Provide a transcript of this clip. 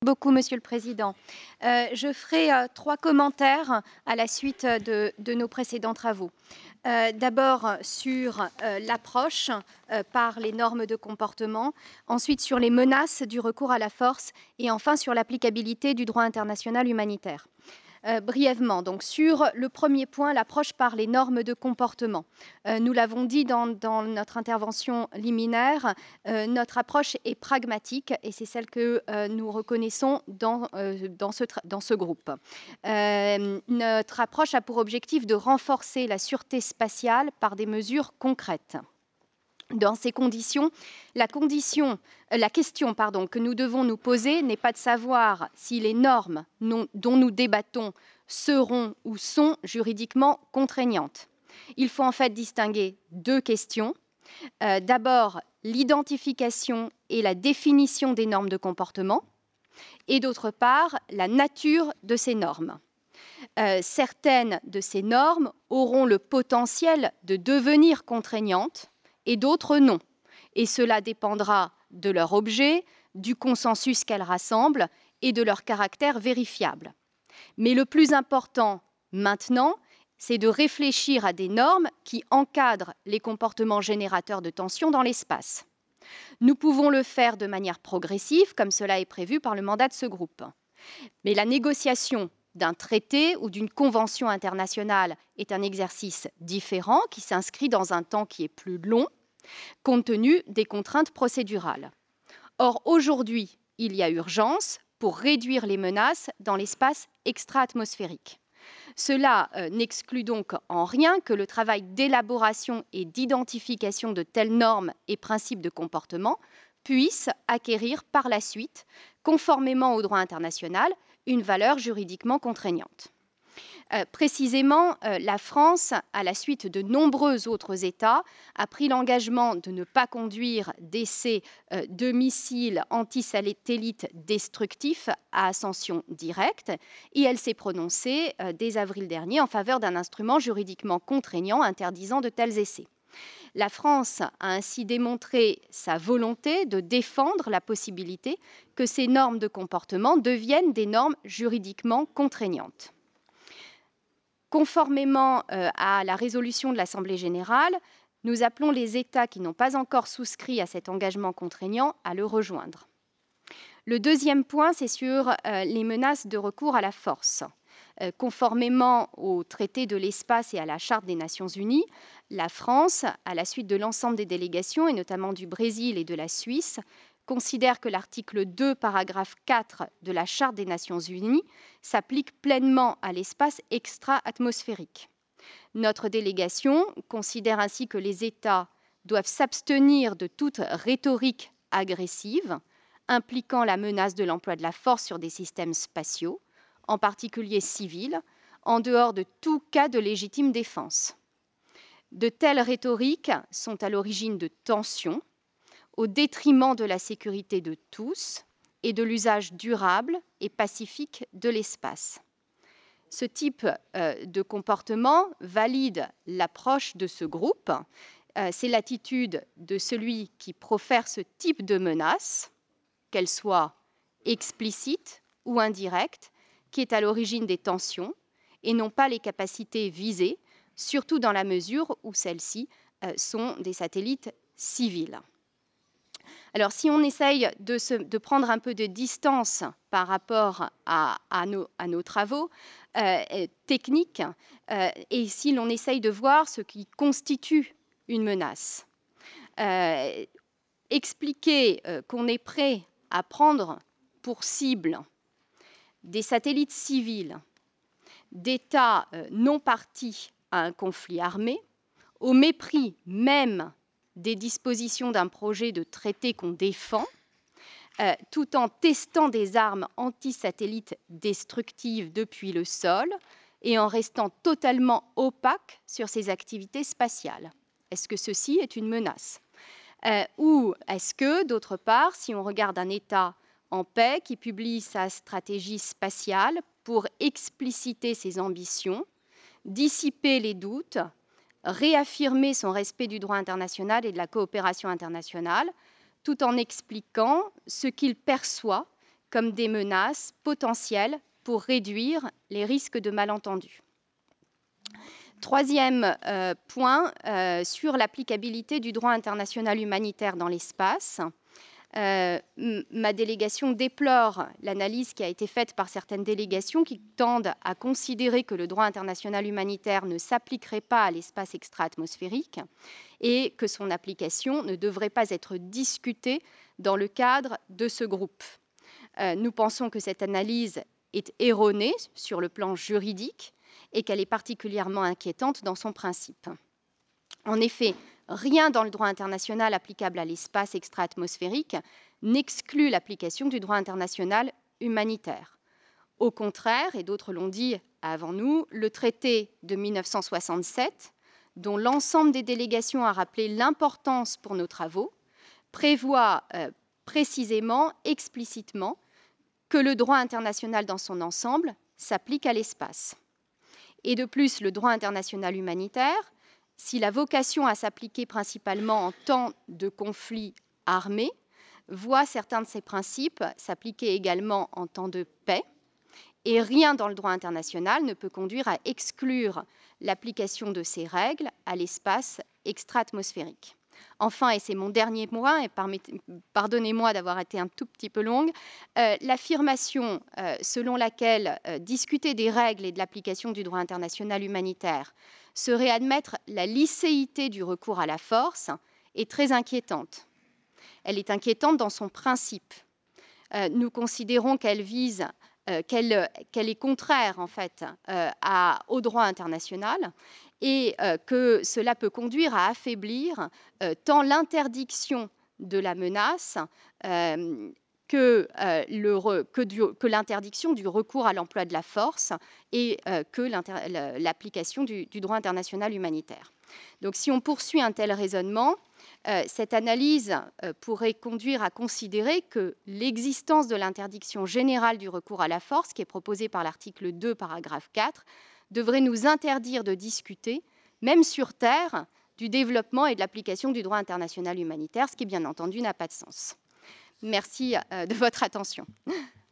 beaucoup, Monsieur le Président. Je ferai 3 commentaires à la suite de nos précédents travaux. D'abord sur l'approche par les normes de comportement, ensuite sur les menaces du recours à la force et enfin sur l'applicabilité du droit international humanitaire. Brièvement, donc sur le premier point, l'approche par les normes de comportement. Nous l'avons dit dans notre intervention liminaire, notre approche est pragmatique et c'est celle que nous reconnaissons dans ce groupe. Notre approche a pour objectif de renforcer la sûreté spatiale par des mesures concrètes. Dans ces conditions, la question que nous devons nous poser n'est pas de savoir si les normes dont nous débattons seront ou sont juridiquement contraignantes. Il faut en fait distinguer 2 questions. D'abord, l'identification et la définition des normes de comportement, et d'autre part, la nature de ces normes. Certaines de ces normes auront le potentiel de devenir contraignantes, et d'autres non. Et cela dépendra de leur objet, du consensus qu'elles rassemblent et de leur caractère vérifiable. Mais le plus important maintenant, c'est de réfléchir à des normes qui encadrent les comportements générateurs de tension dans l'espace. Nous pouvons le faire de manière progressive, comme cela est prévu par le mandat de ce groupe. Mais la négociation d'un traité ou d'une convention internationale est un exercice différent qui s'inscrit dans un temps qui est plus long, compte tenu des contraintes procédurales. Or, aujourd'hui, il y a urgence pour réduire les menaces dans l'espace extra-atmosphérique. Cela n'exclut donc en rien que le travail d'élaboration et d'identification de telles normes et principes de comportement puisse acquérir par la suite, conformément au droit international, une valeur juridiquement contraignante. Précisément, la France, à la suite de nombreux autres États, a pris l'engagement de ne pas conduire d'essais de missiles antisatellites destructifs à ascension directe, et elle s'est prononcée dès avril dernier en faveur d'un instrument juridiquement contraignant interdisant de tels essais. La France a ainsi démontré sa volonté de défendre la possibilité que ces normes de comportement deviennent des normes juridiquement contraignantes. Conformément à la résolution de l'Assemblée générale, nous appelons les États qui n'ont pas encore souscrit à cet engagement contraignant à le rejoindre. Le deuxième point, c'est sur les menaces de recours à la force. Conformément au traité de l'espace et à la Charte des Nations Unies, la France, à la suite de l'ensemble des délégations, et notamment du Brésil et de la Suisse, considère que l'article 2, paragraphe 4 de la Charte des Nations Unies s'applique pleinement à l'espace extra-atmosphérique. Notre délégation considère ainsi que les États doivent s'abstenir de toute rhétorique agressive impliquant la menace de l'emploi de la force sur des systèmes spatiaux, en particulier civils, en dehors de tout cas de légitime défense. De telles rhétoriques sont à l'origine de tensions au détriment de la sécurité de tous et de l'usage durable et pacifique de l'espace. Ce type de comportement valide l'approche de ce groupe. C'est l'attitude de celui qui profère ce type de menace, qu'elle soit explicite ou indirecte, qui est à l'origine des tensions et non pas les capacités visées, surtout dans la mesure où celles-ci sont des satellites civils. Alors, si on essaye de prendre un peu de distance par rapport à nos travaux techniques, et si l'on essaye de voir ce qui constitue une menace, expliquer qu'on est prêt à prendre pour cible des satellites civils d'États non partis à un conflit armé, au mépris même des dispositions d'un projet de traité qu'on défend, tout en testant des armes anti-satellites destructives depuis le sol et en restant totalement opaque sur ses activités spatiales. Est-ce que ceci est une menace ? Ou est-ce que, d'autre part, si on regarde un État en paix qui publie sa stratégie spatiale pour expliciter ses ambitions, dissiper les doutes, réaffirmer son respect du droit international et de la coopération internationale, tout en expliquant ce qu'il perçoit comme des menaces potentielles pour réduire les risques de malentendus. Troisième point, sur l'applicabilité du droit international humanitaire dans l'espace. Ma délégation déplore l'analyse qui a été faite par certaines délégations qui tendent à considérer que le droit international humanitaire ne s'appliquerait pas à l'espace extra-atmosphérique et que son application ne devrait pas être discutée dans le cadre de ce groupe. Nous pensons que cette analyse est erronée sur le plan juridique et qu'elle est particulièrement inquiétante dans son principe. En effet, rien dans le droit international applicable à l'espace extra-atmosphérique n'exclut l'application du droit international humanitaire. Au contraire, et d'autres l'ont dit avant nous, le traité de 1967, dont l'ensemble des délégations a rappelé l'importance pour nos travaux, prévoit précisément, explicitement, que le droit international dans son ensemble s'applique à l'espace. Et de plus, le droit international humanitaire, s'il a vocation à s'appliquer principalement en temps de conflit armé, voit certains de ces principes s'appliquer également en temps de paix, et rien dans le droit international ne peut conduire à exclure l'application de ces règles à l'espace extra-atmosphérique. Enfin, et c'est mon dernier point, et pardonnez-moi d'avoir été un tout petit peu longue, l'affirmation selon laquelle discuter des règles et de l'application du droit international humanitaire serait admettre la licéité du recours à la force est très inquiétante. Elle est inquiétante dans son principe. Nous considérons qu'elle vise qu'elle est contraire en fait au droit international et que cela peut conduire à affaiblir tant l'interdiction de la menace que l'interdiction du recours à l'emploi de la force et que l'application du droit international humanitaire. Donc si on poursuit un tel raisonnement, cette analyse pourrait conduire à considérer que l'existence de l'interdiction générale du recours à la force, qui est proposée par l'article 2, paragraphe 4, devrait nous interdire de discuter, même sur Terre, du développement et de l'application du droit international humanitaire, ce qui, bien entendu, n'a pas de sens. Merci de votre attention.